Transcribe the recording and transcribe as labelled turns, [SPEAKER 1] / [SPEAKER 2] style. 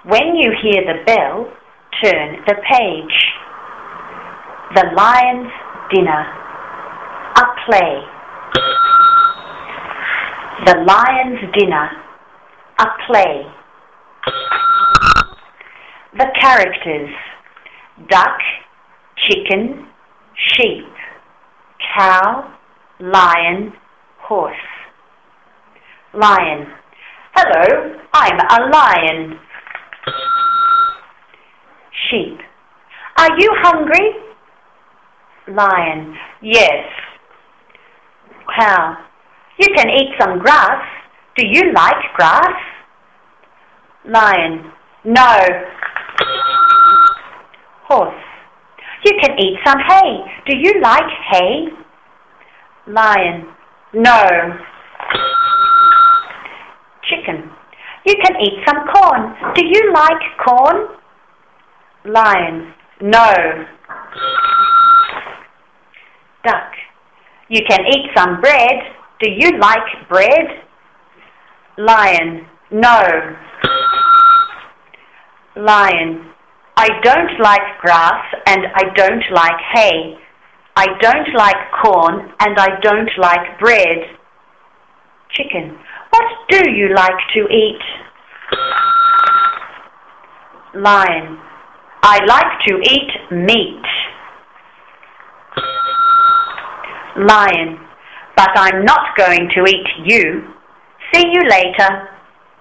[SPEAKER 1] When you hear the bell, turn the page. The Lion's Dinner. A play. The Lion's Dinner. A play. The characters: duck, chicken, sheep, cow, lion, horse. Lion: hello, I'm a lion. Sheep: are you hungry? Lion: yes. Cow: you can eat some grass. Do you like grass? Lion: no. Horse: you can eat some hay. Do you like hay? Lion: no. Chicken: you can eat some corn. Do you like corn? Lion: no. Duck: you can eat some bread. Do you like bread? Lion: no. Lion: I don't like grass and I don't like hay. I don't like corn and I don't like bread. Chicken: what do you like to eat? Lion: I like to eat meat. Lion: but I'm not going to eat you. See you later.